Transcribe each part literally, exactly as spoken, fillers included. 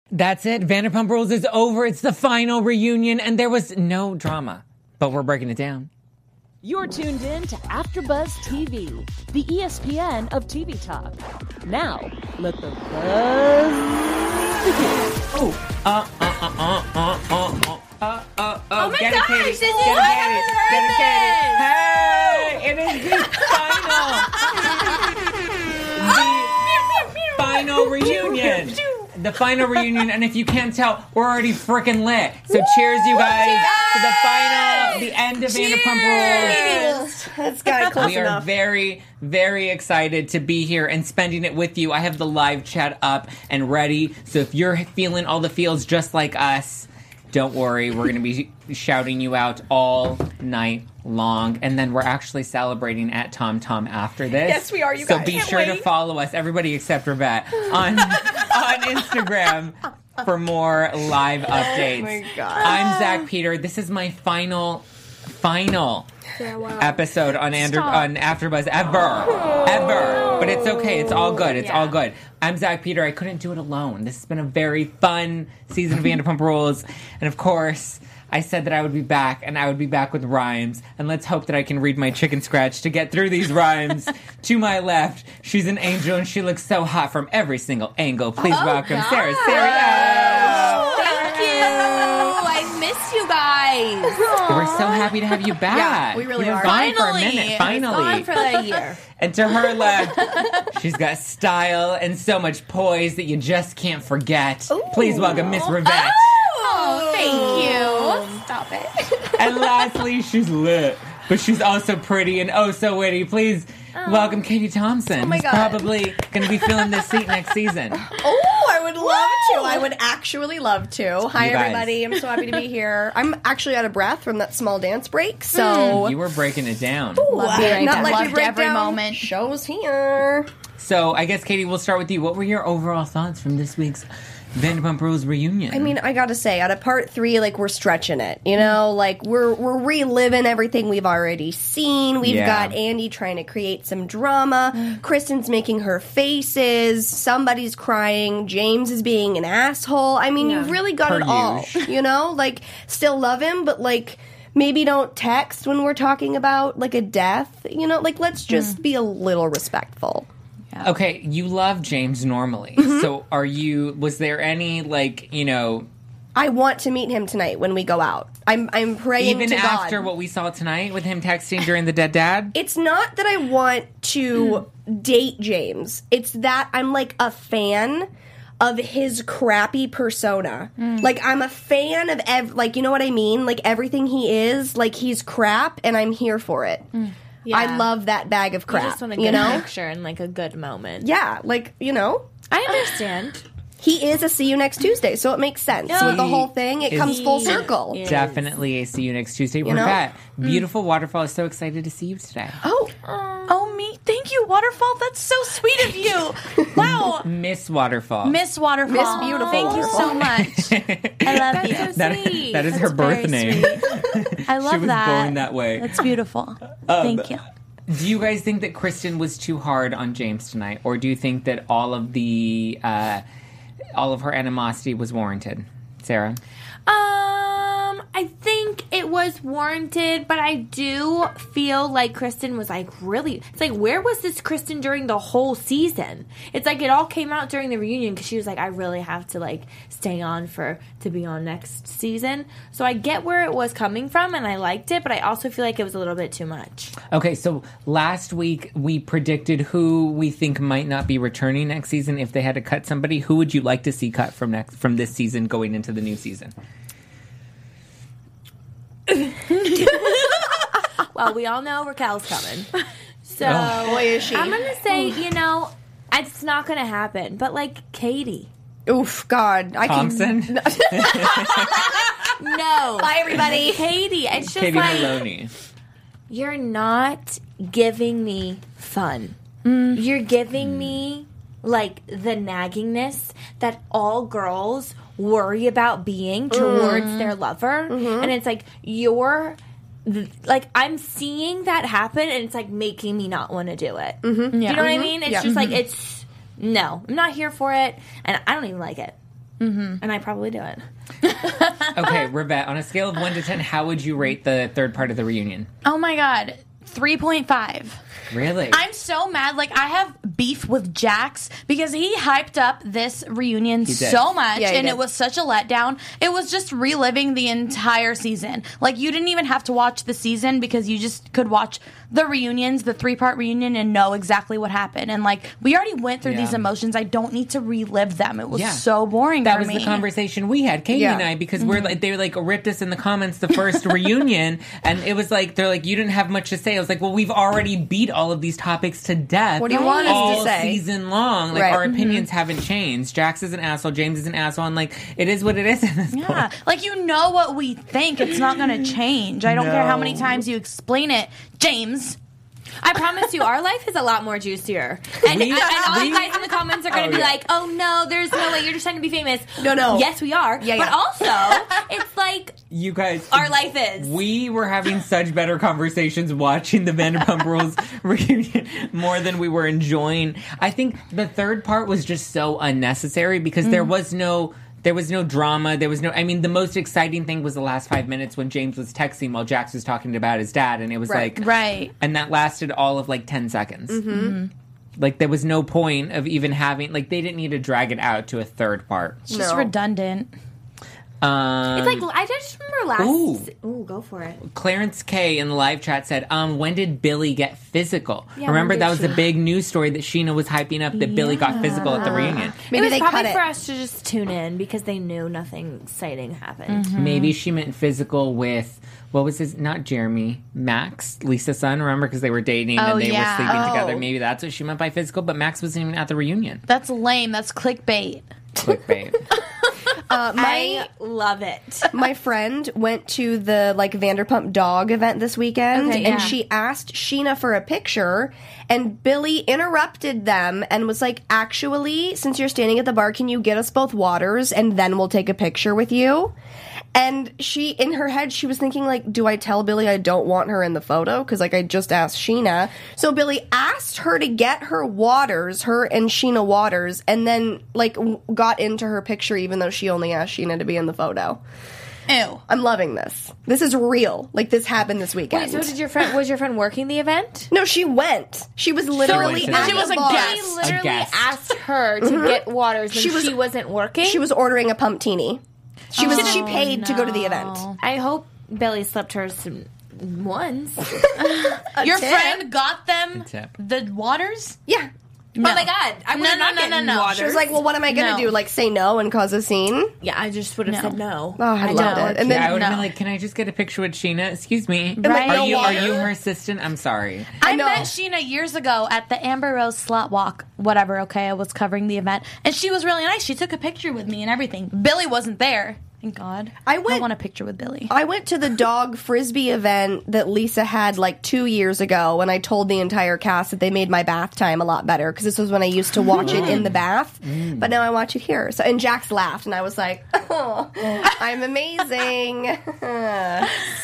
That's it. Vanderpump Rules is over. It's the final reunion, and there was no drama. But we're breaking it down. You're tuned in to AfterBuzz T V, the E S P N of T V talk. Now, let the buzz begin. Oh, uh, uh, uh, uh, uh, uh, uh, uh, uh, uh. Oh my Get gosh, it, Katie. this is Get I it, haven't Katie. heard Get it, Katie. Hey, it is the final, the final reunion. The final reunion, and if you can't tell, we're already freaking lit. So Woo! Cheers, you guys, Cheers! to the final, the end of Cheers! Vanderpump Rules. That's got close We are enough. very, very excited to be here and spending it with you. I have the live chat up and ready. So if you're feeling all the feels just like us, don't worry. We're going to be shouting you out all night long. And then we're actually celebrating at Tom Tom after this. Yes, we are, you so guys. be Can't sure to wait. follow us, everybody except Ravette, on, on Instagram for more live updates. Oh my God. I'm Zach Peter. This is my final, final episode on Andrew, on AfterBuzz ever, ever. But it's okay. It's all good. It's Yeah. all good. I'm Zach Peter. I couldn't do it alone. This has been a very fun season of Vanderpump Rules, and of course, I said that I would be back, and I would be back with rhymes. And let's hope that I can read my chicken scratch to get through these rhymes. To my left, she's an angel, and she looks so hot from every single angle. Please Oh, welcome God. Sarah Serio. Thank you. I miss you guys. We're so happy to have you back. Yeah, we really you were are. gone for a Finally. minute. I was Finally. gone for a year. And to her left, she's got style and so much poise that you just can't forget. Please welcome Miss Ravette. Oh, thank you. Stop it. And lastly, she's lit, but she's also pretty and oh so witty. Please welcome Katie Thompson, Oh my who's God. probably going to be filling this seat next season. Oh, I would love to. I would actually love to. Hi, You guys. everybody. I'm so happy to be here. I'm actually out of breath from that small dance break, so... You were breaking it down. Love hearing not that. let you Loved break every down. moment. Shows here. So I guess, Katie, we'll start with you. What were your overall thoughts from this week's Vanderpump Rules reunion? I mean, I gotta say, out of part three, like, we're stretching it, you know? Like, we're we're reliving everything we've already seen. We've Yeah. got Andy trying to create some drama. Kristen's making her faces. Somebody's crying. James is being an asshole. I mean, you've really got Per it all, usual. you know? Like, still love him, but, like, maybe don't text when we're talking about, like, a death, you know? Like, let's just be a little respectful. Okay, you love James normally. Mm-hmm. So are you, was there any, like, you know, I want to meet him tonight when we go out. I'm I'm praying even to God. after what we saw tonight with him texting during the Dead Dad? It's not that I want to date James. It's that I'm like a fan of his crappy persona. Like I'm a fan of ev- like you know what I mean? Like everything he is, like he's crap and I'm here for it. Yeah. I love that bag of crap. You just want a you good know? picture and like a good moment. Yeah, like, you know, I understand. he is a see you next Tuesday, so it makes sense. With the whole thing, it Is- comes full He circle. is. Definitely a see you next Tuesday. We're know? back. Beautiful Waterfall is so excited to see you today. Oh, Oh, me? Thank you, Waterfall. That's so sweet of you. Wow. Miss Waterfall. Miss Waterfall. Miss Beautiful Thank you so much. I love you. so That- sweet. that is her That's birth very name. sweet. I love She was that. born that way. That's beautiful. Thank you. Do you guys think that Kristen was too hard on James tonight, or do you think that all of the uh, all of her animosity was warranted, Sarah? Um, I think it was warranted, but I do feel like Kristen was like really. It's like, where was this Kristen during the whole season? It's like it all came out during the reunion because she was like, I really have to like stay on for to be on next season. So I get where it was coming from, and I liked it, but I also feel like it was a little bit too much. Okay, so last week we predicted who we think might not be returning next season if they had to cut somebody. Who would you like to see cut from next from this season going into the new season? Well, we all know Raquel's coming, so Oh. boy, is she. I'm gonna say, you know, it's not gonna happen. But like Katie, Oof, God. I Thompson? can. no, Bye, everybody. Katie. It's just Katie like Maloney. you're not giving me fun. You're giving me like the naggingness that all girls worry about being towards their lover, and it's like you're. Like I'm seeing that happen, and it's like making me not want to do it. Mm-hmm. Do you know what I mean? It's Yeah. just like it's no, I'm not here for it, and I don't even like it. Mm-hmm. And I probably do it. Okay, Rivette, on a scale of one to ten, how would you rate the third part of the reunion? Oh my god, three point five. Really? I'm so mad. Like, I have beef with Jax because he hyped up this reunion did. so much, Yeah, he and did. it was such a letdown. It was just reliving the entire season. Like, you didn't even have to watch the season because you just could watch the reunions, the three-part reunion, and know exactly what happened. And, like, we already went through Yeah. these emotions. I don't need to relive them. It was Yeah. so boring That for was me. the conversation we had, Katie Yeah. and I, because we're like, they were like ripped us in the comments the first reunion, and it was like, they're like, you didn't have much to say. I was like, well, we've already beat all of these topics to death. What do you want us to all say? season long? Like, Right. our opinions haven't changed. Jax is an asshole. James is an asshole. And like, it is what it is in this Yeah, point. like, you know what we think. It's not going to change. I don't care how many No. times you explain it. James. I promise you, our life is a lot more juicier. And, We- and all we- you guys in the comments are going to Oh, be yeah. like, oh no, there's no way, you're just trying to be famous. No, no. Yes, we are. Yeah, but yeah. also, it's like, You guys, our life is. We were having such better conversations watching the Vanderpump Rules reunion more than we were enjoying. I think the third part was just so unnecessary because there was no. There was no drama. There was no. I mean, the most exciting thing was the last five minutes when James was texting while Jax was talking about his dad, and it was Right. like, Right. and that lasted all of like ten seconds. Mm-hmm. Like there was no point of even having. Like they didn't need to drag it out to a third part. It's just No. redundant. Um, It's like, I just remember last. Ooh. Ooh, go for it. Clarence K in the live chat said, um, when did Billy get physical? Yeah, Remember, when that did was she? a big news story that Sheena was hyping up that Billy got physical at the reunion. Maybe it was they probably cut it. for us to just tune in because they knew nothing exciting happened. Mm-hmm. Maybe she meant physical with, what was his, not Jeremy, Max, Lisa's son, remember? Because they were dating Oh, and they yeah. were sleeping Oh. together. Maybe that's what she meant by physical, but Max wasn't even at the reunion. That's lame. That's clickbait. Clickbait. Uh, my I love it. my friend went to the like Vanderpump Dog event this weekend, Okay, and yeah. she asked Sheena for a picture, and Billy interrupted them and was like, "Actually, since you're standing at the bar, can you get us both waters, and then we'll take a picture with you?" And she, in her head, she was thinking like, "Do I tell Billy I don't want her in the photo? Because like I just asked Sheena." So Billy asked her to get her waters, her and Sheena waters, and then like w- got into her picture, even though she only asked Sheena to be in the photo. Ew. I'm loving this. This is real. Like this happened this weekend. Wait, so did your friend, was your friend working the event? no, she went. She was literally went to at the the She was a bar. guest. They literally guest. asked her to get waters and She she, was- wasn't working? She was ordering a pumptini. She was. She paid to go to the event. I hope Billy slipped her some ones. Your tip. friend got them Good tip. the waters? Yeah. Oh my god. I No, was no, not no, no, getting no. waters. She was like, "Well, what am I gonna No. do? Like say no and cause a scene?" yeah, I just would have No. said no. Oh, I, loved don't. it. And Yeah, I then would have no. been like, can I just get a picture with Sheena? Excuse me. Right. Are no you, are water? you her assistant? I'm sorry. I, I know. met Sheena years ago at the Amber Rose Slut Walk, whatever, okay? I was covering the event. And she was really nice. She took a picture with me and everything. Billy wasn't there. Thank God. I went- want a picture with Billy. I went to the dog frisbee event that Lisa had like two years ago, and I told the entire cast that they made my bath time a lot better because this was when I used to watch it in the bath, but now I watch it here. So and Jax laughed, and I was like, "Oh, I'm amazing." and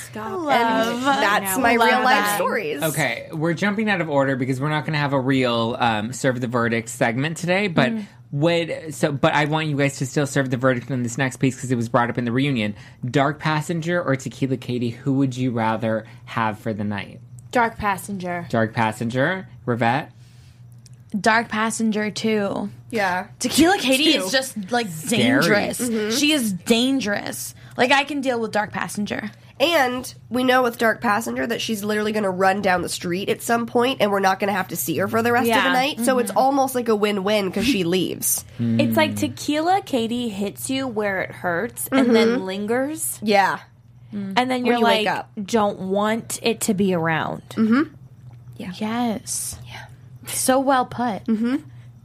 that's know. my Love real life that. stories. Okay, we're jumping out of order because we're not going to have a real um, serve the verdict segment today. But would so, but I want you guys to still serve the verdict on this next piece because it was brought up in the reunion. Dark Passenger or Tequila Katie? Who would you rather have for the night? Dark passenger. Dark Passenger, Rivette. Dark Passenger, too. Yeah. Tequila Katie Two. is just, like, Scary. dangerous. She is dangerous. Like, I can deal with Dark Passenger. And we know with Dark Passenger that she's literally going to run down the street at some point, and we're not going to have to see her for the rest of Yeah. the night. So it's almost like a win-win because she leaves. It's like tequila Katie hits you where it hurts and then lingers. Yeah. And then you're you wake like, up. don't want it to be around. Yes. Yeah. So well put. Thank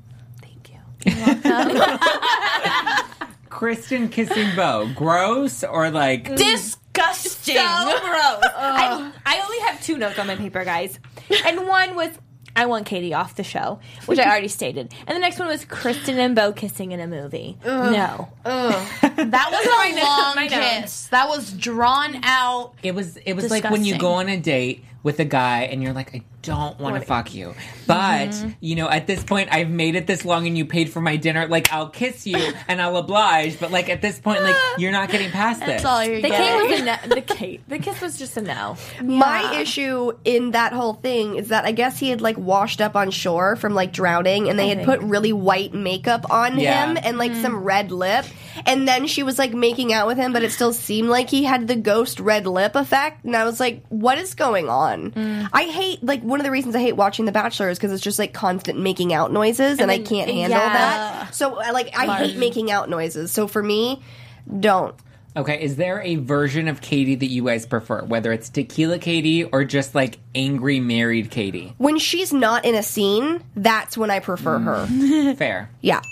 you. Kristen kissing Bo. Gross or like Disgusting. So gross. I, I only have two notes on my paper, guys. And one was, I want Katie off the show, which I already stated. And the next one was Kristen and Bo kissing in a movie. No. That was a note, long my note. kiss. That was drawn out. it was it was like when you Disgusting. go on a date with a guy and you're like, I don't want to fuck you. But, mm-hmm. you know, at this point, I've made it this long and you paid for my dinner. Like, I'll kiss you and I'll oblige. But, like, at this point, like, you're not getting past this. That's all you're the getting. Kate was a no. The Kate. The kiss was just a no. My issue in that whole thing is that I guess he had, like, washed up on shore from, like, drowning, and they had put really white makeup on Yeah. him and, like, Mm. some red lip. And then she was, like, making out with him, but it still seemed like he had the ghost red lip effect. And I was like, what is going on? Mm. I hate, like, one of the reasons I hate watching The Bachelor is because it's just, like, constant making out noises, and, And I then- can't handle yeah. that. So, I, like, I hate making out noises. So for me, don't. Okay, is there a version of Katie that you guys prefer? Whether it's tequila Katie or just, like, angry married Katie? When she's not in a scene, that's when I prefer her. Fair. Yeah.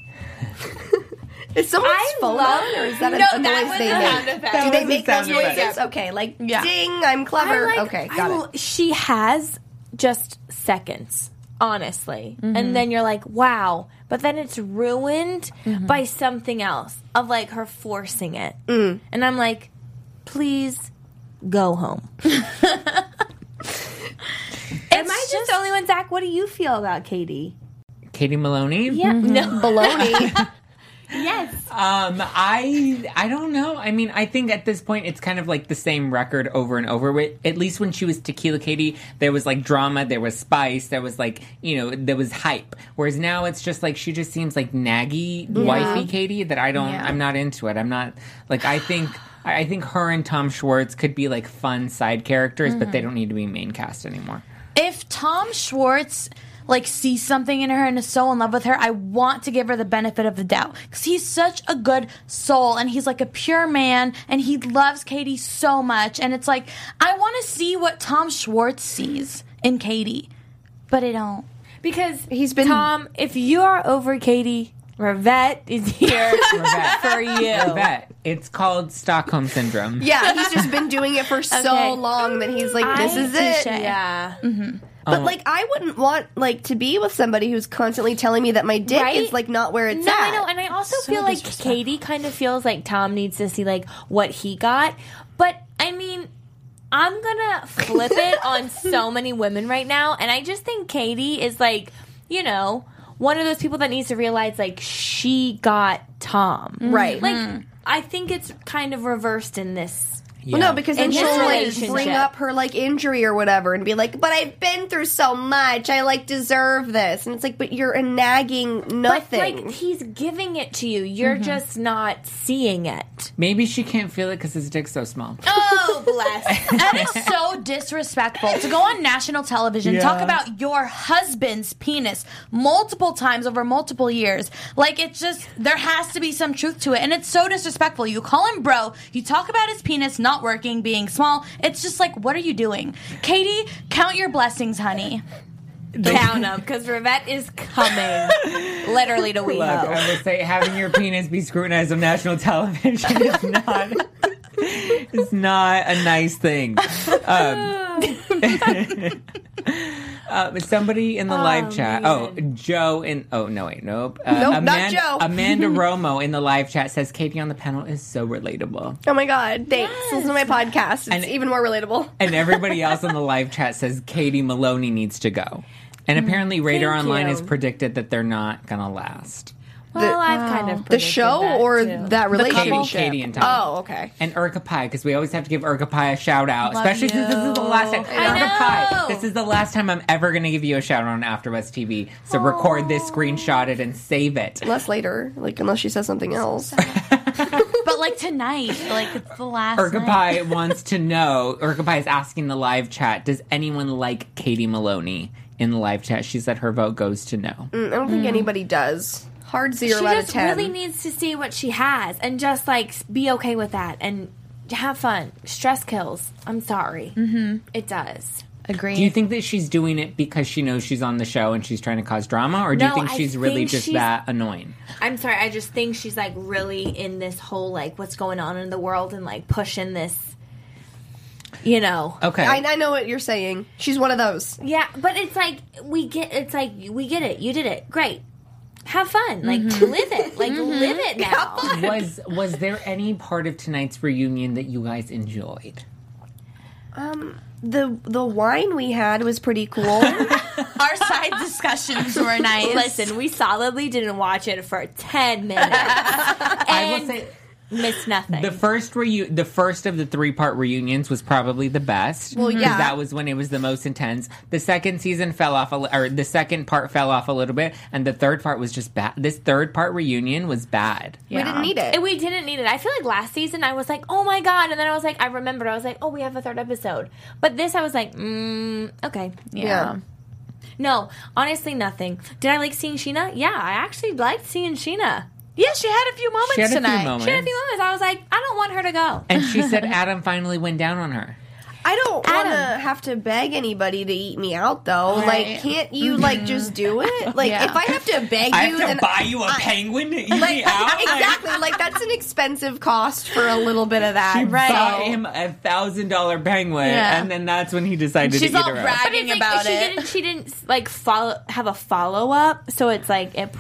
Is someone's I phone love- on, or is that a, No, a that noise was they a make? sound effect. Do That they was a make those sound effect. noises? Okay, like Yeah. ding, I'm clever. I like- okay, I got l- it. She has just seconds, honestly. Mm-hmm. And then you're like, wow. But then it's ruined Mm-hmm. by something else of like her forcing it. Mm. And I'm like, please go home. Am I just the only one, Zach? What do you feel about Katie? Katie Maloney? Yeah. No. Baloney. Yes. Um, I I don't know. I mean, I think at this point it's kind of like the same record over and over. With at least when she was Tequila Katie, there was like drama, there was spice, there was like you know there was hype. Whereas now it's just like she just seems like naggy wifey Katie that I don't. Yeah. I'm not into it. I'm not like I think. I I think her and Tom Schwartz could be like fun side characters, but they don't need to be main cast anymore. If Tom Schwartz like sees something in her and is so in love with her, I want to give her the benefit of the doubt because he's such a good soul and he's like a pure man and he loves Katie so much, and it's like I want to see what Tom Schwartz sees in Katie, but I don't. Because He's been- Tom, if you are over Katie, Rivette is here Rivette. for you. Bet it's called Stockholm Syndrome. Yeah, he's just been doing it for so Okay. long that he's like, this I- is it. Touche. Yeah. But like, I wouldn't want like to be with somebody who's constantly telling me that my dick Right? is like not where it's No, at. I know, and I also So feel like disrespectful. Katie kind of feels like Tom needs to see like what he got. But I mean, I'm gonna flip it on so many women right now, and I just think Katie is like, you know, one of those people that needs to realize like she got Tom. Right. Like I think it's kind of reversed in this. Well, no, because then In she'll this like relationship. bring up her like injury or whatever and be like, "But I've been through so much. I like deserve this." And it's like, "But you're a nagging nothing." But like he's giving it to you, you're just not seeing it. Maybe she can't feel it because his dick's so small. Oh, bless. That is so disrespectful to go on national television, Yeah. talk about your husband's penis multiple times over multiple years. Like, it's just, there has to be some truth to it. And it's so disrespectful. You call him bro, you talk about his penis not working, being small. It's just like, what are you doing? Katie, count your blessings, honey. Count them, because Rivette is coming literally to Look, WeHo. I will say having your penis be scrutinized on national television is not is not a nice thing. Um, uh, somebody in the live chat. Oh, Joe in. Oh no, wait, nope. Uh, Nope, not Joe. Amanda Romo in the live chat says Katie on the panel is so relatable, Oh my god, thanks. Listen to my podcast. It's And- even more relatable. and everybody else in the live chat says Katie Maloney needs to go. And apparently, Radar Thank Online you. has predicted that they're not gonna last. Well, I've kind of The predicted show that, or too. that Katie, relationship? Katie and Tom. Oh, okay. And Urka Pie, because we always have to give Urka Pie a shout out, Love especially since this is the last time. I Urka know. Pie, this is the last time I'm ever going to give you a shout out on AfterBuzz T V. So record this, screenshot it, and save it. Unless later, like unless she says something else. But like tonight, like it's the last Urka night. Pie wants to know. Urka Pie is asking the live chat: does anyone like Katie Maloney in the live chat? She said her vote goes to no. Mm, I don't think anybody does. Hard zero She out of just ten. really needs to see what she has and just like be okay with that and have fun. Stress kills. I'm sorry. Mm-hmm. It does. Agree. Do you think that she's doing it because she knows she's on the show and she's trying to cause drama, or do you No, think I she's really think just she's- that annoying? I'm sorry. I just think she's like really in this whole like what's going on in the world and like pushing this. You know. Okay. I, I know what you're saying. She's one of those. Yeah, but it's like we get. It's like we get it. You did it. Great. Have fun. Like Mm-hmm. live it. Like live it now. was was there any part of tonight's reunion that you guys enjoyed? Um, the the wine we had was pretty cool. Our side discussions were nice. Listen, we solidly didn't watch it for ten minutes. I will say missed nothing. the first reu- the first of the three part reunions was probably the best. Well, 'cause yeah. that was when it was the most intense. The second season fell off, a li- or the second part fell off a little bit, and the third part was just bad. This third part reunion was bad. We didn't need it. And we didn't need it. I feel like last season I was like, oh my god, and then I was like, I remembered. I was like, oh, we have a third episode. But this I was like, mm, okay. Yeah. No, honestly, nothing. Did I like seeing Sheena? Yeah, I actually liked seeing Sheena. Yeah, she had a few moments She had a few tonight. moments. She had a few moments. I was like, I don't want her to go. And she said Adam finally went down on her. I don't want to Adam. have to beg anybody to eat me out, though. Right. Like, can't you like just do it? Like, Yeah. if I have to beg I you, have to then buy you a I- penguin to eat Like, me out? exactly. Like, that's an expensive cost for a little bit of that. She Right. bought him a thousand dollar penguin, Yeah. and then that's when he decided She's to eat all her out. bragging But it's like, about she it. Didn't, she didn't like follow have a follow up, so it's like it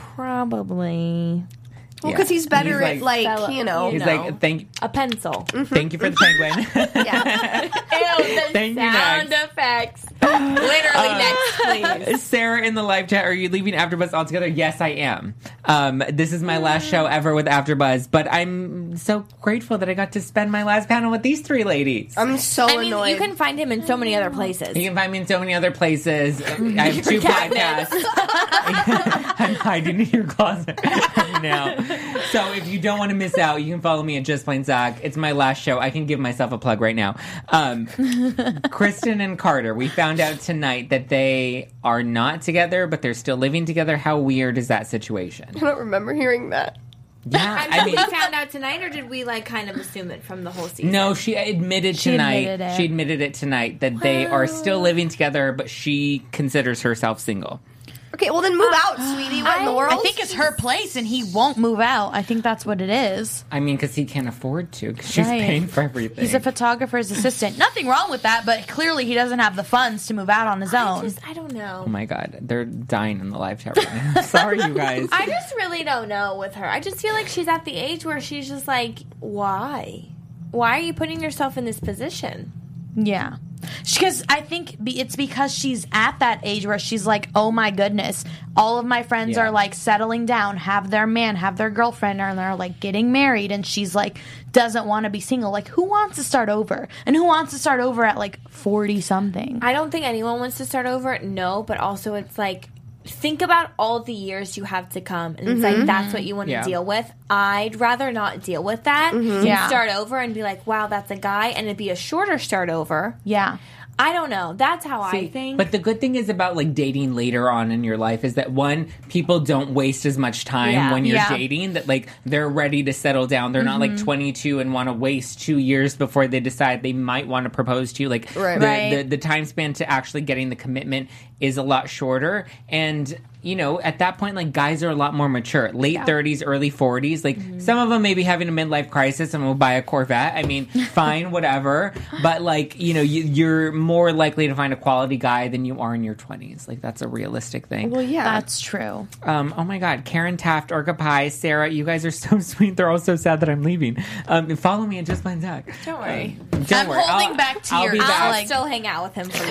probably Well, because he's better He's at like- like, Fella- you know. He's No. like, thank, a pencil. thank you for the penguin. Yeah. Ew, the Thank you, sound next. effects. Literally next, please. Sarah in the live chat, are you leaving AfterBuzz altogether? Yes, I am. Um, this is my last show ever with AfterBuzz, but I'm so grateful that I got to spend my last panel with these three ladies. I'm so I mean, annoyed. you can find him in so many other places. You can find me in so many other places. I have two cabinet. podcasts. I'm hiding in your closet right now. So if you don't want to miss out, you can follow me at Just Plain Zach. It's my last show. I can give myself a plug right now. Um, Kristen and Carter, we found out tonight that they are not together, but they're still living together. How weird is that situation? I don't remember hearing that. Yeah, I I mean, we found out tonight, or did we like kind of assume it from the whole season? no, she admitted She tonight. admitted it. She admitted it tonight that they are still living together, but she considers herself single. Okay, well then move out, sweetie. What in the I- world? I think it's her place, and he won't move out. I think that's what it is. I mean, because he can't afford to, because she's Right. paying for everything. He's a photographer's assistant. Nothing wrong with that, but clearly he doesn't have the funds to move out on his I own. just I don't know. Oh my god, they're dying in the live chat right now. Sorry, you guys. I just really don't know with her. I just feel like she's at the age where she's just like, why? Why are you putting yourself in this position? Yeah. Because I think be- it's because she's at that age where she's like, oh my goodness, all of my friends Yeah. are like settling down, have their man, have their girlfriend, and they're like getting married. And she's like, doesn't want to be single. Like, who wants to start over? And who wants to start over at like forty something? I don't think anyone wants to start over. No, but also it's like, think about all the years you have to come, and it's like that's what you want to Yeah. deal with. I'd rather not deal with that than Yeah. start over and be like, wow, that's a guy, and it'd be a shorter start over. Yeah. I don't know. That's how I think. But the good thing is about like dating later on in your life is that one, people don't waste as much time Yeah. when you're Yeah. dating, that like they're ready to settle down. They're not like twenty-two and want to waste two years before they decide they might want to propose to you. Like Right. the, Right. the the time span to actually getting the commitment is a lot shorter. And you know, at that point, like guys are a lot more mature. Late thirties, early forties. Like some of them may be having a midlife crisis and will buy a Corvette. I mean, fine, whatever. But like, you know, you, you're more likely to find a quality guy than you are in your twenties. Like that's a realistic thing. Well, yeah. That's true. Um, oh my God, Karen Taft, Orca Pie, Sarah, you guys are so sweet. They're all so sad that I'm leaving. Um, follow me at Just Plain Zach. Don't worry. Um, don't I'm worry. holding I'll- back I'll tears. be I'll back. I'll like- still hang out with him for you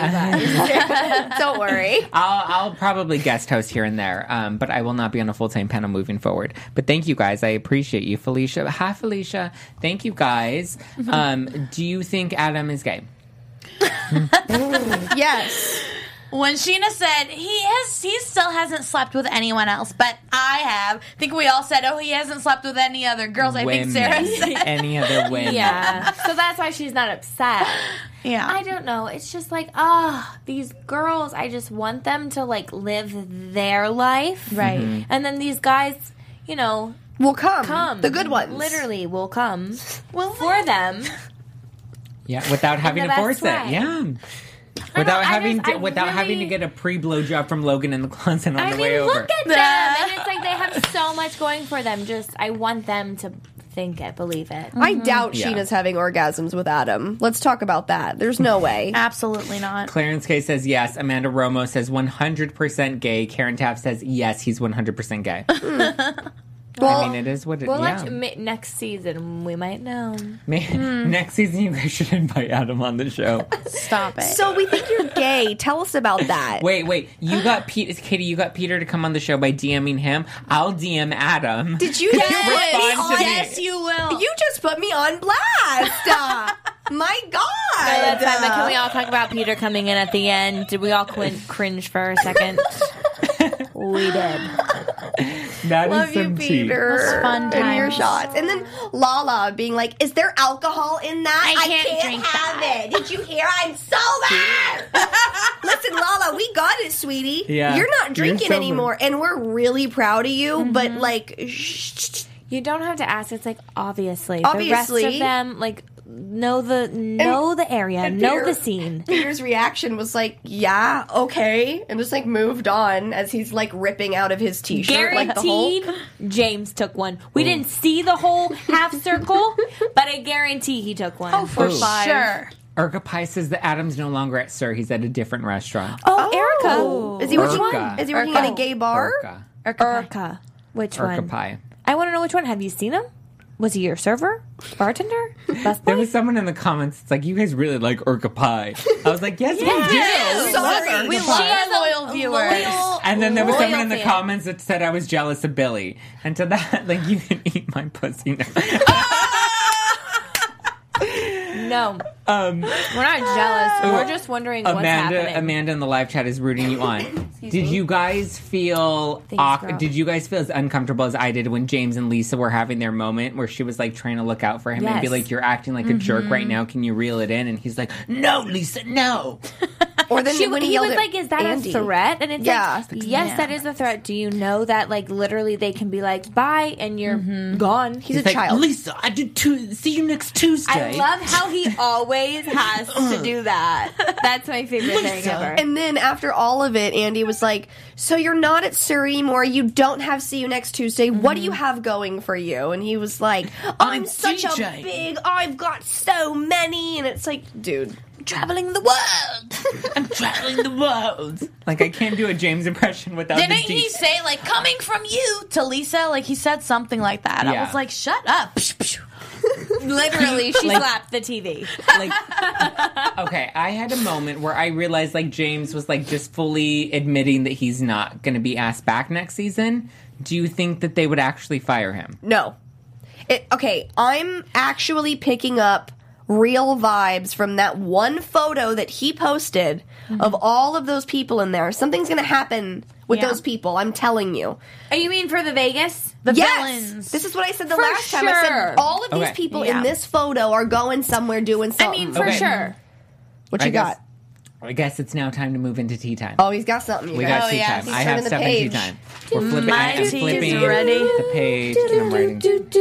guys. Don't worry. I'll, I'll probably guest host here and there, um, but I will not be on a full time panel moving forward. But thank you guys. I appreciate you, Felicia. Hi, Felicia. Thank you guys. Um, do you think Adam is gay? Yes. When Sheena said he has, he still hasn't slept with anyone else, but I have. I think we all said, oh, he hasn't slept with any other girls. I think Women. Sarah said. Any other women? Yeah. So that's why she's not upset. Yeah. I don't know. It's just like, ah, these girls, I just want them to like live their life. Right. Mm-hmm. And then these guys, you know, Will come. come. The good ones. Literally will come for them. Yeah, without having the to best force way. it. Yeah. Without I having just- to, I without having to really- get a pre blowjob from Logan in the closet on I the mean, way over. look at them. And it's like they have so much going for them. Just, I want them to think it, believe it. I doubt Yeah. Sheena's having orgasms with Adam. Let's talk about that. There's no way. Absolutely not. Clarence K says yes. Amanda Romo says one hundred percent gay. Karen Taft says yes, he's one hundred percent gay. Well, I mean, it is what it Well, yeah. let's, ma- next season we might know. May- Next season, you guys should invite Adam on the show. Stop it. so we think you're gay. Tell us about that. Wait, wait. You got Pete, Katie. You got Peter to come on the show by DMing him. I'll D M Adam. Did you Yes, just put me respond to on? me. Yes, you will. You just put me on blast. Uh, my God. No, that's fine, but can we all talk about Peter coming in at the end? Did we all quin- cringe for a second? We did. That is Love you, some tea. Peter. It was fun And your times. shots. And then Lala being like, is there alcohol in that? I can't drink have that." it. Did you hear? I'm sober. Listen, Lala, we got it, sweetie. Yeah. You're not You're drinking sober. anymore. And we're really proud of you. But, like, shh. You don't have to ask. It's like obviously, Obviously. the rest of them like know the know the area, and know Peter- the scene. Peter's reaction was like, yeah, okay. And just, like, moved on as he's, like, ripping out of his t-shirt. Like the whole... Guaranteed, James took one. We didn't see the whole half circle, but I guarantee he took one. Oh, for Ooh. sure. Urka Pie says that Adam's no longer at Sir. He's at a different restaurant. Oh, Erica. Oh. Is he working, Urka. is he working Urka. at a gay bar? Urka. Erica. Which Urka one? Pie. I want to know which one. Have you seen him? Was he your server? Bartender? Best There boy? was someone in the comments. It's like, you guys really like Urka Pie. I was like, yes, we do. Sorry. We She love has our a loyal viewers. loyal- And then there was loyal someone in the fan. comments that said I was jealous of Billy. And to that, like, you can eat my pussy now. No, um, we're not jealous. We're just wondering what's Amanda, happening. Amanda in the live chat is rooting you on. Did you guys feel? Thanks, awk- girl. did you guys feel as uncomfortable as I did when James and Lisa were having their moment where she was like trying to look out for him and be Yes. like, "You're acting like a jerk right now. Can you reel it in?" And he's like, "No, Lisa, no." Or then She, when he, he yelled was at like, "Is that Andy. a threat?" And it's Yeah. like, "Yes, Yeah. that is a threat." Do you know that, like, literally, they can be like, "Bye," and you're gone. He's, He's a like, child. Lisa, I did tu- see you next Tuesday. I love how he always has to do that. That's my favorite thing ever. And then after all of it, Andy was like, so you're not at Surrey anymore. You don't have See You Next Tuesday. What do you have going for you? And he was like, I'm, I'm such D a J. big, I've got so many. And it's like, dude. Traveling the world. I'm traveling the world. Like, I can't do a James impression without Didn't the he deep- say, like, coming from you to Lisa? Like, he said something like that. I Yeah. was like, shut up. Literally, she Like- slapped the T V. like okay, I had a moment where I realized like James was like just fully admitting that he's not going to be asked back next season. Do you think that they would actually fire him? No. It, okay, I'm actually picking up real vibes from that one photo that he posted of all of those people in there. Something's going to happen with Yeah. those people. I'm telling you. Oh, you mean for the Vegas? The Yes, villains. this is what I said the For last time. I said sure. all of these Okay. people Yeah. in this photo are going somewhere doing I something. mean, for Okay. sure. what I you guess, got? I guess it's now time to move into tea time. Oh, he's got something. You we guys. got Oh, tea yeah. time. He's I have turning the stuff in tea page. time. We're flipping. My I am tea is flipping ready. the page and I'm writing.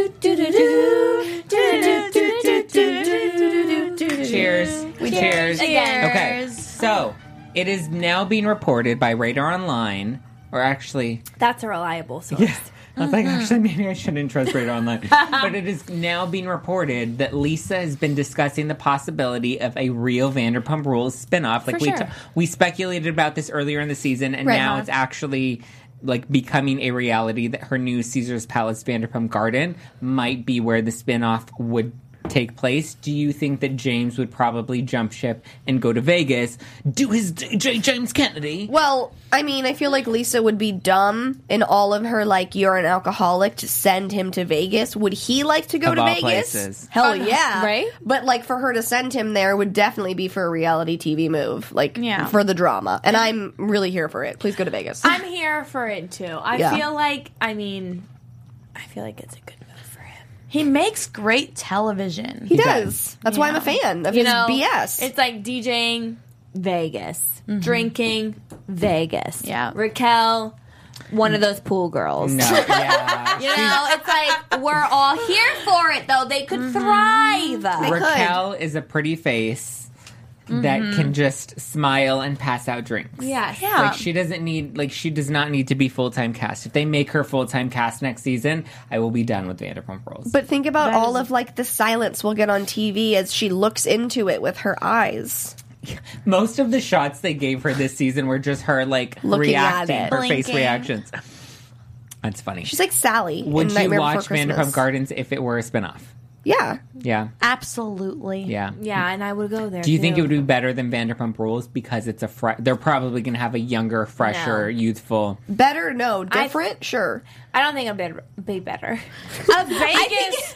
Cheers. Cheers. Again. Okay, so it is now being reported by Radar Online, or actually, That's a reliable source. yeah. I was like, actually, maybe I shouldn't trust Radar Online. But it is now being reported that Lisa has been discussing the possibility of a real Vanderpump Rules spinoff. Like For we sure. t- we speculated about this earlier in the season, and Right. now Uh-huh. it's actually like becoming a reality that her new Caesar's Palace Vanderpump Garden might be where the spinoff would take place. Do you think that James would probably jump ship and go to Vegas, do his D J James Kennedy? Well, I mean, I feel like Lisa would be dumb in all of her, like, you're an alcoholic to send him to Vegas. Would he like to go Of to all Vegas? places. Hell yeah. Right? But, like, for her to send him there would definitely be for a reality T V move. Like, Yeah. for the drama. And I'm really here for it. Please go to Vegas. I'm here for it too. I Yeah. feel like, I mean, I feel like it's a good move for him. He makes great television. he does. That's why I'm a Yeah. fan of You his know, B S. It's like DJing Vegas, drinking Vegas. Yeah. Raquel, one of those pool girls. No, yeah. You know, it's like we're all here for it though. They could thrive. could. Raquel is a pretty face that can just smile and pass out drinks. Yes. Yeah. Like she doesn't need like she does not need to be full time cast. If they make her full time cast next season, I will be done with Vanderpump Rules. But think about That all is- of, like, the silence we'll get on T V as she looks into it with her eyes. Most of the shots they gave her this season were just her like Looking at reacting, it. her face Blinking. reactions. That's funny. She's like Sally. Would in you Nightmare watch Before Christmas. Vanderpump Gardens if it were a spinoff? Yeah. Yeah. Absolutely. Yeah. Yeah, and I would go there. Do you think too. it would be better than Vanderpump Rules because it's a fre- they're probably going to have a younger, fresher, No. youthful. Better? No. Different? sure. I don't think it'd be, be better. A Vegas.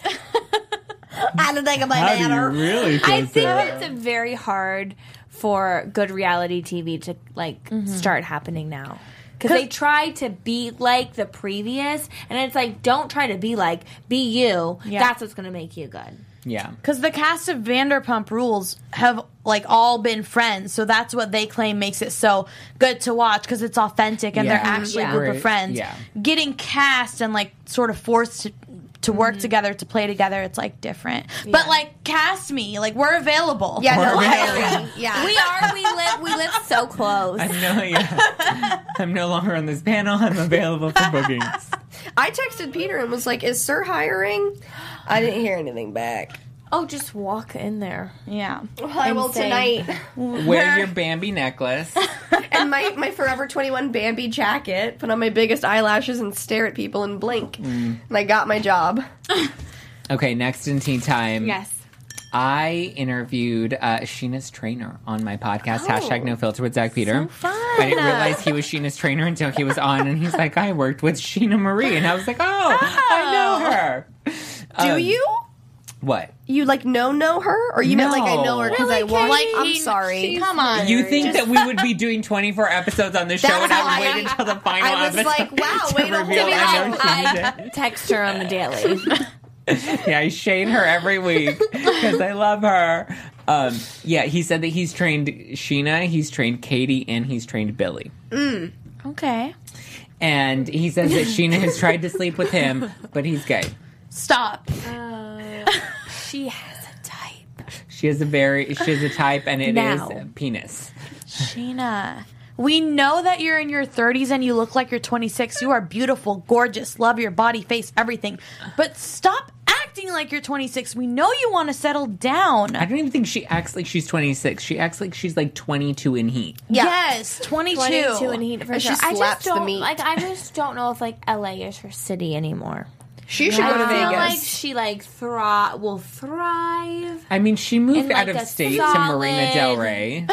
I don't think about better. really? I think that it's very hard for good reality T V to like start happening now. Because they try to be like the previous, and it's like, don't try to be like, be you. Yeah. That's what's going to make you good. Yeah. Because the cast of Vanderpump Rules have like all been friends, so that's what they claim makes it so good to watch because it's authentic and Yeah. they're actually Yeah. a group Right. of friends. Yeah. Getting cast and like sort of forced to to work together to play together, it's like different. But like cast me, like we're available. Yeah, no, Or I better. agree. Yeah. We are. We live. We live so close. I'm no, yeah. I'm no longer on this panel. I'm available for bookings. I texted Peter and was like, is Sir hiring? I didn't hear anything back. Oh, just walk in there. Yeah. Well, I will Insane. tonight. Wear your Bambi necklace. And my, my Forever twenty-one Bambi jacket, put on my biggest eyelashes and stare at people and blink. And I got my job. Okay, next in Teen Time. Yes. I interviewed uh, Sheena's trainer on my podcast, hashtag No Filter with Zach Peter. So fun. I didn't realize he was Sheena's trainer until he was on, and he's like, I worked with Sheena Marie. And I was like, oh, I know her. Do Um, you? What? You like know know her, or you meant like I know her because I watched? Like, I'm he- sorry. Come on. You think that we would be doing twenty-four episodes on this show That's and I would why wait I- until the final I was episode like, wow, to way to reveal hold I know out. Sheena I text her on the daily. Yeah, I shade her every week because I love her. Um, yeah, he said that he's trained Sheena, he's trained Katie, and he's trained Billy. Okay. And he says that Sheena has tried to sleep with him, but he's gay. Stop. She has a type. She has a very, she has a type, and it is Now. a penis. Sheena. We know that you're in your thirties and you look like you're twenty-six. You are beautiful, gorgeous, love your body, face, everything. But stop acting like you're twenty-six. We know you want to settle down. I don't even think she acts like she's twenty-six. She acts like she's like twenty-two in heat. Yeah. Yes, twenty-two. twenty-two and heat for And she sure. I slaps just the don't meat. like. I just don't know if like L A is her city anymore. She should I go to feel Vegas. like she like thrive will thrive. I mean, she moved In, like, out of a state to Marina Del solid- Rey.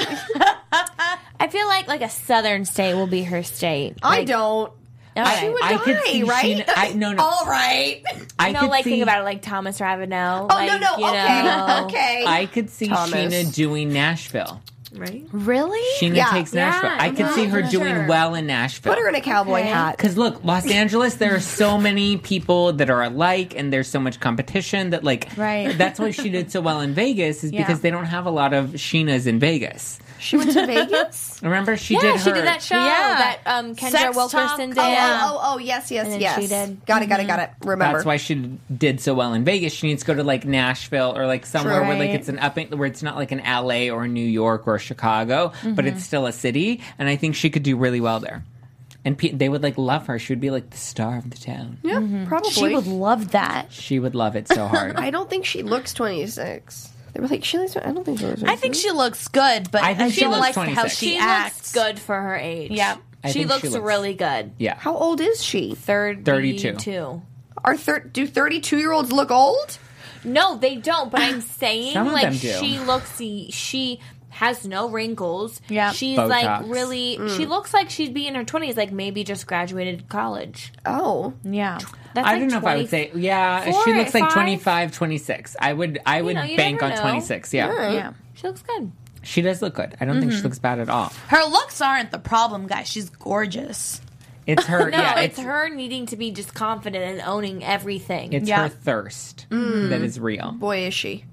I feel like like a southern state will be her state. I Like, don't. okay. She would I could die, see right? Sheena- I- no, no. All right. I You know, could like see, think about it, like Thomas Ravenel. Oh like, no no you okay know, okay. I could see Thomas. Sheena doing Nashville. right? Really? Sheena Yeah. takes Yeah, Nashville. I could yeah, see her for doing sure. well in Nashville. Put her in a cowboy Okay. hat. Because look, Los Angeles, there are so many people that are alike, and there's so much competition that, like, Right. that's why she did so well in Vegas, is Yeah. because they don't have a lot of Sheenas in Vegas. She went to Vegas. Remember, she Yeah, did her. she did that show Yeah. that um, Kendra Sex Wilkerson Talk. did. Oh, Yeah. oh, oh, oh, yes, yes, And then yes. she did. Got it, got it, got it. Remember. That's why she did so well in Vegas. She needs to go to like Nashville or like somewhere True. where like Right. it's an up where it's not like an L A or New York or Chicago, but it's still a city. And I think she could do really well there. And pe- they would like love her. She would be like the star of the town. Yeah, probably. She would love that. She would love it so hard. I don't think she looks twenty-six. They were like, she looks. I don't think she looks. I think she looks good, but I I, think she don't looks like how twenty-six. she, She acts. looks good for her age. Yeah. I she think looks she looks- really good. Yeah. How old is she? thirty-two. thirty-two. Are thir- do thirty-two-year-olds look old? No, they don't. But I'm saying, Some of like, them do. she looks. She has no wrinkles. Yeah. she's Botox. like really. She looks like she'd be in her twenties. Like maybe just graduated college. Oh, Yeah. That's I like don't know if I would twenty say, yeah, four, she looks like five? twenty-five, twenty-six. I would, I would know, you bank never on know. twenty-six. Yeah. Yeah. She looks good. She does look good. I don't think she looks bad at all. Her looks aren't the problem, guys. She's gorgeous. It's her, No, yeah, it's, her needing to be just confident and owning everything. It's Yeah. her thirst that is real. boy, is she.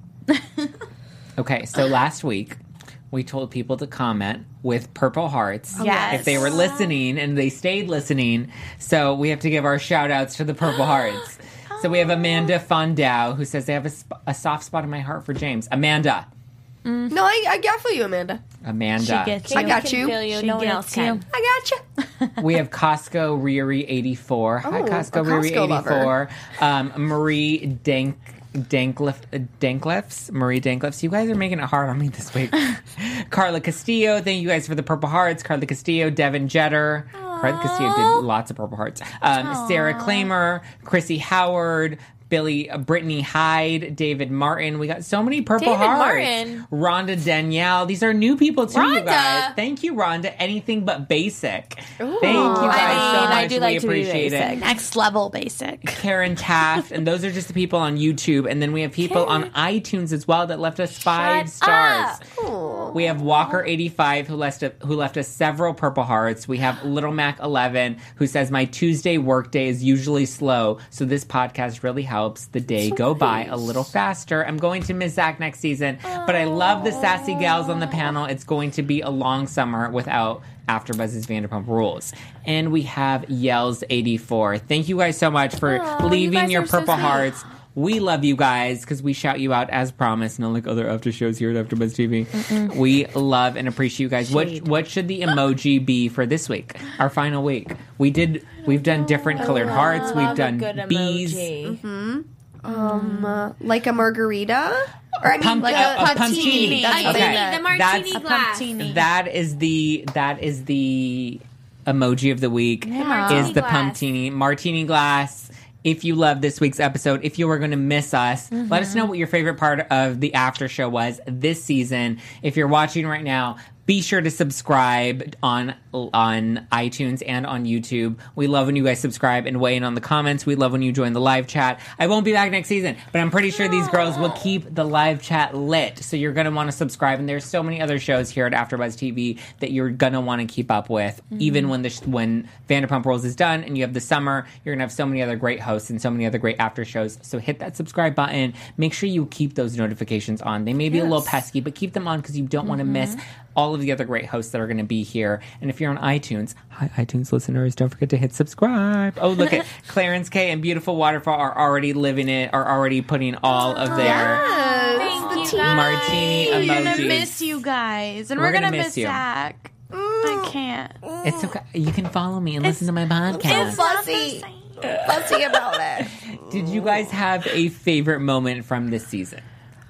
Okay, so last week we told people to comment with purple hearts Yes. if they were listening, and they stayed listening. So we have to give our shout outs to the purple hearts. So we have Amanda Fondau who says they have a, sp- a soft spot in my heart for James. Amanda. No, I, I got for you, Amanda. Amanda. She gets I you. got can you. Feel you. She No one gets else can. you. I got you. We have Costco Riri eighty-four. Hi, Oh, Costco a Riri Costco lover. eighty-four. Um, Marie Dank. Dankliff, uh, Danklifts, Marie Danklifts. You guys are making it hard on me this week. Carla Castillo, thank you guys for the purple hearts. Carla Castillo, Devin Jetter, Castillo did lots of Purple Hearts. Um, Sarah Claimer, Chrissy Howard, Billy, uh, Brittany Hyde, David Martin. We got so many Purple David Hearts. Martin. Rhonda Danielle. These are new people too, you Rhonda. guys. Thank you, Rhonda. Anything but basic. Thank you guys I so mean, much. I do we like to be appreciate it. basic. Next level basic. Karen Taft, and those are just the people on YouTube. And then we have people on iTunes as well that left us five Shut stars. up. We have Walker eighty-five who left a, who left us several Purple Hearts. We have Little Mac eleven who says my Tuesday workday is usually slow, so this podcast really helps the day go by a little faster. I'm going to miss Zach next season, but I love the sassy gals on the panel. It's going to be a long summer without AfterBuzz's Vanderpump Rules. And we have Yells eighty-four. Thank you guys so much for Aw, you leaving guys your are so Purple sweet. Hearts. We love you guys because we shout you out as promised, not like other after shows here at AfterBuzz T V. Mm-mm. We love and appreciate you guys. What what should the emoji be for this week? Our final week. We did. We've done different colored hearts. We've Love a done good bees. emoji. Um, uh, like a margarita? Or I mean, Pump- like a- a, a pumpkini. That's I what I Okay. meant. the martini That's a glass. pumptini. That is the that is the emoji of the week. martini Is the glass. pumptini martini glass. If you love this week's episode, if you were going to miss us, let us know what your favorite part of the after show was this season. If you're watching right now, be sure to subscribe on on iTunes and on YouTube. We love when you guys subscribe and weigh in on the comments. We love when you join the live chat. I won't be back next season, but I'm pretty sure these girls will keep the live chat lit. So you're going to want to subscribe. And there's so many other shows here at AfterBuzz T V that you're going to want to keep up with. Even when the sh- when Vanderpump Rules is done and you have the summer, you're going to have so many other great hosts and so many other great after shows. So hit that subscribe button. Make sure you keep those notifications on. They may be a little pesky, but keep them on because you don't want to miss all of the other great hosts that are going to be here. And if you're on iTunes, hi iTunes listeners, don't forget to hit subscribe. Oh, look at Clarence K and Beautiful Waterfall are already living it, are already putting all of their Thank you, guys. martini We're gonna emojis. miss you guys, and We're we're, gonna, gonna miss miss you. Zach. I can't. It's okay. You can follow me and listen to my podcast. Fussy. Fussy about it. Did you guys have a favorite moment from this season?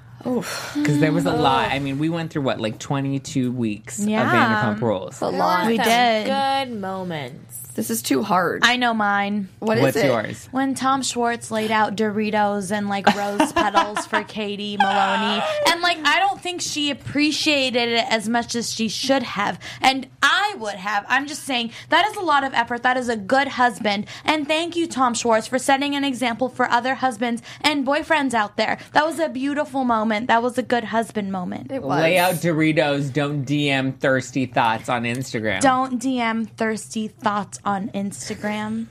Because there was a lot. I mean, we went through, what, like twenty-two weeks Yeah. of Vanderpump Rules. A lot. We Some did. Good moments. This is too hard. I know mine. What is What's it? yours? When Tom Schwartz laid out Doritos and like rose petals for Katie Maloney. And like, I don't think she appreciated it as much as she should have. And I would have. I'm just saying that is a lot of effort. That is a good husband. And thank you, Tom Schwartz, for setting an example for other husbands and boyfriends out there. That was a beautiful moment. That was a good husband moment. It was. Lay out Doritos. Don't D M thirsty thoughts on Instagram. Don't D M thirsty thoughts on Instagram.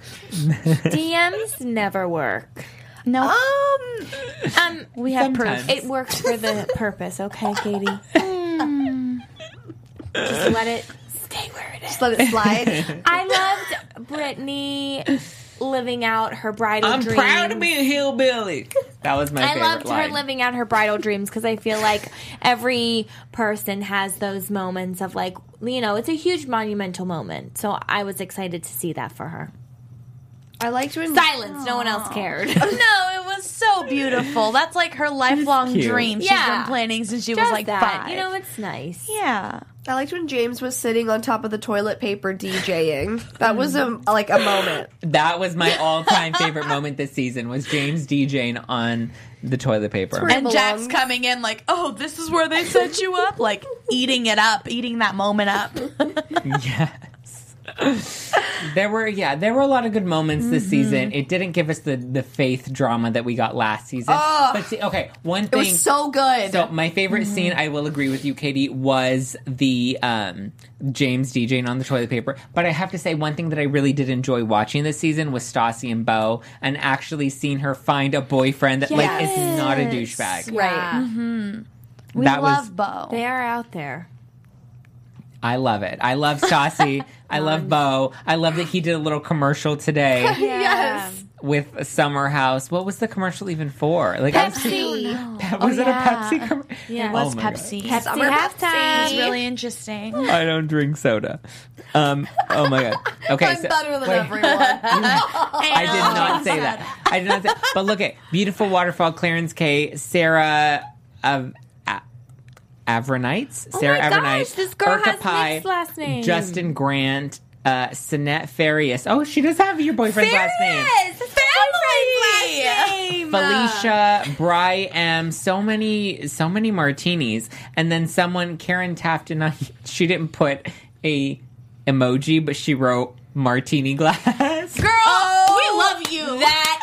D Ms never work. No, Um, Um, we have sometimes. proof. it works for the purpose, okay, Katie? Just let it stay where it is. just let it slide. I loved Brittany living out her bridal I'm dreams. proud to be a hillbilly. That was my I favorite loved line. her living out her bridal dreams because I feel like every person has those moments of like, you know, it's a huge monumental moment. So I was excited to see that for her. I liked when Silence. No one else cared. No, it was so beautiful. That's like her lifelong cute. dream. She's Yeah. been planning since she Just was like that. five. You know, it's nice. yeah. I liked when James was sitting on top of the toilet paper DJing. That was a like a moment. That was my all-time favorite moment this season was James DJing on the toilet paper. where- And Jack's belongs. coming in like, oh, this is where they set you up? Like, eating it up, eating that moment up. Yes. There were yeah, there were a lot of good moments this season. It didn't give us the the faith drama that we got last season. Ugh. But see, okay, one It thing was so good. So my favorite scene, I will agree with you, Katie, was the um, James DJing on the toilet paper. But I have to say, one thing that I really did enjoy watching this season was Stassi and Bo, and actually seeing her find a boyfriend that like is not a douchebag. Right. We That was- love Bo. They are out there. I love it. I love Stassi. I love Bo. I love that he did a little commercial today Yes. with Summer House. What was the commercial even for? Like, I was Pepsi. Pe- was Oh, it yeah. a Pepsi commercial? Yeah. It was Oh my God. Pepsi. Pepsi Summer halftime. It was really interesting. I don't drink soda. Um. Oh my God. Okay. I'm so, better than wait. everyone. I did not say that. I did not say. But look at Beautiful Waterfall, Clarence K, Sarah Av- A- Avronites, Oh Sarah my gosh, Avronites, this girl Urka has Pie, mixed last names. Justin Grant. uh, Sinette Farias. Oh, she does have your boyfriend's last name. Family! Last name. Felicia, Bry M, so many, so many martinis, and then someone, Karen Taft, did not, she didn't put a emoji, but she wrote martini glass. Girl, Oh, we love you. That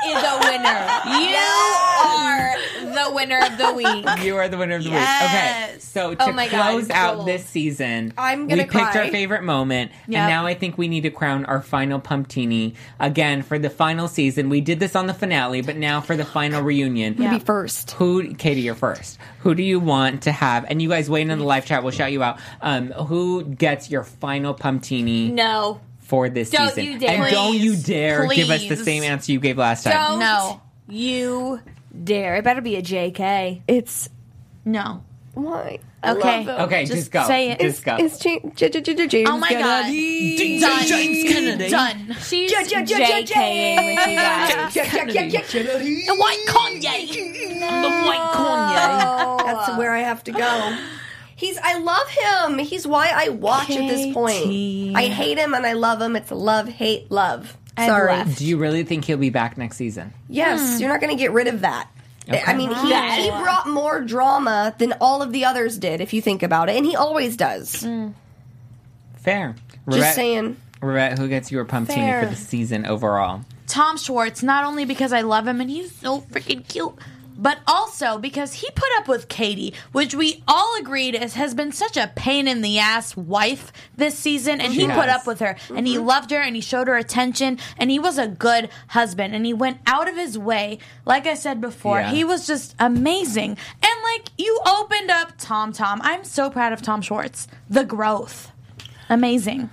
is a winner. You are the winner of the week. You are the winner of the Yes. week. Okay, so to Oh my God, close out gold. this season, I'm gonna we picked cry. our favorite moment, Yep. and now I think we need to crown our final Pumptini again for the final season. We did this on the finale, but now for the final reunion. Yeah. Be first. Who, Katie, you're first. Who do you want to have? And you guys wait in the live chat. We'll shout you out. Um, who gets your final Pumptini No. for this Don't season? you dare. And don't you Please. dare give us the Please. same answer you gave last time. Don't No. you dare. It better be a J K. It's No. why. I Okay. love him. Okay, just, go. say it. Just go. It's James, J- J- J- James. Oh my god. Kennedy. Done. James Kennedy. Done. She's J- J- J- JKing with you guys. J- J- J- J- Kennedy. The white Kanye. The white Kanye. That's where I have to go. He's. I love him. He's why I watch at this point. Katie. I hate him and I love him. It's a love, hate, love. I've Sorry. left. Do you really think he'll be back next season? Yes, you're not going to get rid of that. Okay. I mean, he, That- he brought more drama than all of the others did, if you think about it, and he always does. Fair. Just Rivette- saying. Rivette, who gets your Pumptini Fair. for the season overall? Tom Schwartz, not only because I love him and he's so freaking cute, but also because he put up with Katie, which we all agreed is, has been such a pain in the ass wife this season, and She he put has. up with her, and he loved her, and he showed her attention, and he was a good husband, and he went out of his way. Like I said before, Yeah. he was just amazing. And like, you opened up Tom Tom. I'm so proud of Tom Schwartz. The growth. Amazing.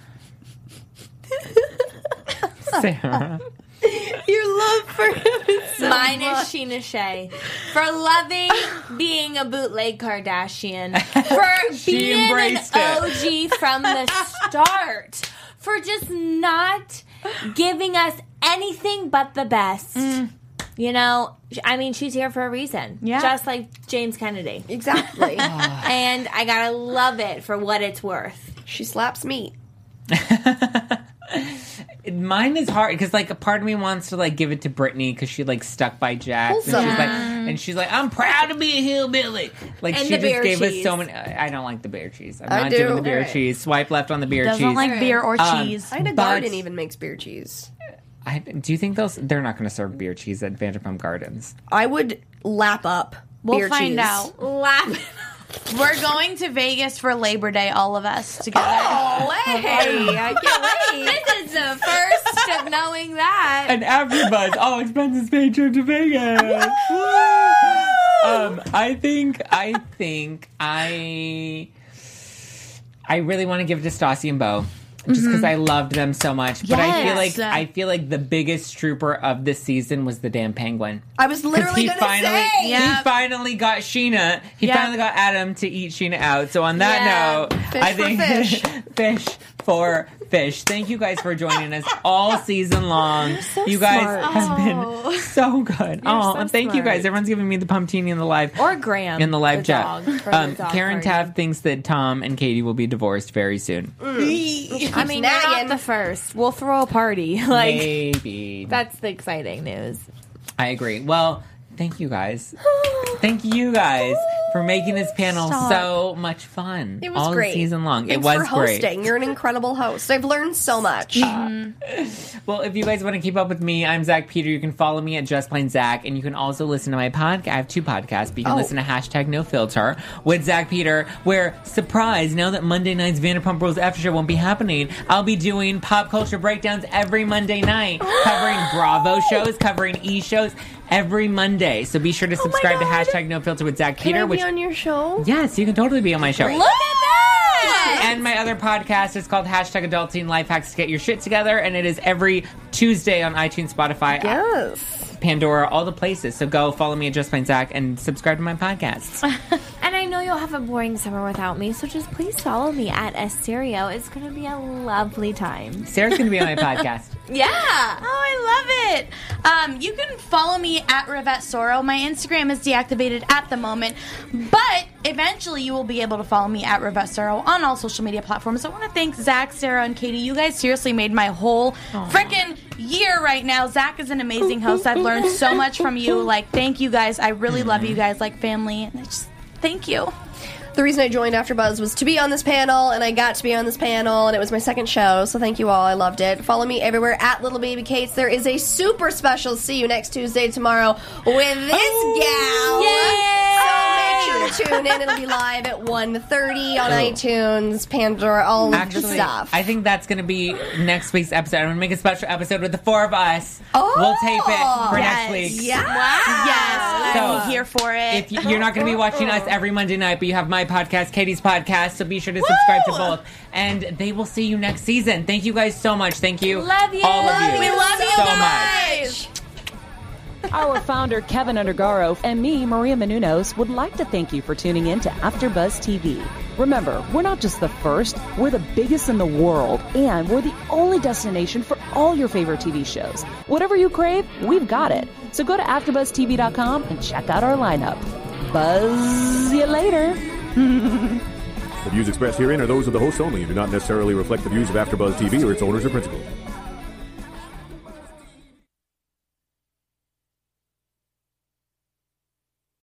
Sarah. Your love for him is so Mine much. is Sheena Shea for loving being a bootleg Kardashian, for She being an embraced it. O G from the start, for just not giving us anything but the best. You know, I mean, she's here for a reason. Yeah. Just like James Kennedy. Exactly. And I gotta love it for what it's worth. She slaps meat. Mine is hard because, like, a part of me wants to like give it to Brittany because she like stuck by Jax, and Wholesome. she's like, and she's like, I'm proud to be a hillbilly. Like, And she the just beer gave us cheese. so many. I I don't like the beer cheese. I'm I not do. doing the beer Alright. cheese. Swipe left on the beer Doesn't cheese. like beer or Um, cheese. I had a But- garden even makes beer cheese. I, do you think those? They're not going to serve beer cheese at Vanderpump Gardens. I would lap up We'll beer find cheese. out. Laugh. We're going to Vegas for Labor Day, all of us together. Oh, hey! I can't wait. This is the first of knowing that. And AfterBuzz, all expenses paid trip to Vegas. um, I think, I think, I, I really want to give it to Stassi and Bo. Just because I loved them so much, but I feel like Yes. I feel like the biggest trooper of this season was the damn penguin. I was 'Cause literally he going to finally, say. Yeah. he finally got Sheena. He Yeah. finally got Adam to eat Sheena out. So on that Yeah. note, Fish I for think fish. fish for fish. Thank you guys for joining us all season long. you guys smart. have been so good. Oh, so and thank you smart. guys. Everyone's giving me the pumptini in the live. Or Graham. in the live the chat. dog, for Um, the dog Karen party. Taft thinks that Tom and Katie will be divorced very soon. I mean, you're not nagging. the first. We'll throw a party. Like, Maybe. that's the exciting news. I agree. Well, thank you guys. Thank you guys for making this panel Stop. so much fun. It was all great. season long. Thanks it was for hosting. great. You're an incredible host. I've learned so much. Well, if you guys want to keep up with me, I'm Zach Peter. You can follow me at Just Plain Zach, and you can also listen to my podcast. I have two podcasts, but you can Oh. listen to hashtag No Filter with Zach Peter, where, surprise, now that Monday night's Vanderpump Rules After Show won't be happening, I'll be doing pop culture breakdowns every Monday night, covering Bravo shows, covering E shows every Monday. So be sure to subscribe to God. hashtag No Filter with Zach Can Peter, I which be on your show? yes, you can totally be on my show. Look at that! And my other podcast is called Hashtag Adulting Life Hacks to Get Your Shit Together, and it is every Tuesday on iTunes, Spotify, Yes. Pandora, all the places. So go follow me at Just Plain Zach and subscribe to my podcasts. And I know you'll have a boring summer without me, so just please follow me at Esterio. It's going to be a lovely time. Sarah's going to be on my podcast. Yeah. Oh, I love it. Um, you can follow me at Rivette Soro. My Instagram is deactivated at the moment, but eventually you will be able to follow me at Rivette Soro on all social media platforms. I want to thank Zach, Sarah, and Katie. You guys seriously made my whole freaking year right now. Zach is an amazing host. I've learned so much from you. Like, thank you guys. I really love you guys like family. And I just thank you. The reason I joined AfterBuzz was to be on this panel, and I got to be on this panel, and it was my second show, so thank you all. I loved it. Follow me everywhere at Little Baby Kates. There is a super special See You Next Tuesday tomorrow with this gal. Yay! So make sure to tune in. It'll be live at one thirty on iTunes, Pandora, all Actually, of the stuff. I think that's going to be next week's episode. I'm going to make a special episode with the four of us. Oh, we'll tape it for yes. next week. Yeah. Yes, So, I'm here for it. If you- you're not going to be watching us every Monday night, but you have my podcast, Katie's podcast, so be sure to subscribe to both. And they will see you next season. Thank you guys so much. Thank you. Love you. All of Love you. you. We love you so guys. much. Our founder, Kevin Undergaro, and me, Maria Menounos, would like to thank you for tuning in to AfterBuzz T V. Remember, we're not just the first, we're the biggest in the world, and we're the only destination for all your favorite T V shows. Whatever you crave, we've got it. So go to after buzz T V dot com and check out our lineup. Buzz you later. The views expressed herein are those of the hosts only and do not necessarily reflect the views of AfterBuzz T V or its owners or principals.